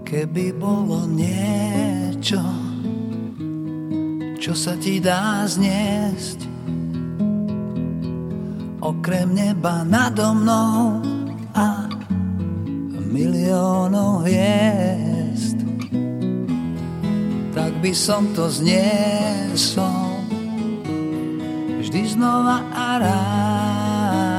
Keby bolo niečo, čo sa ti dá zniesť, okrem neba nado mnou a miliónov hviezd, tak by som to zniesol vždy znova a rád.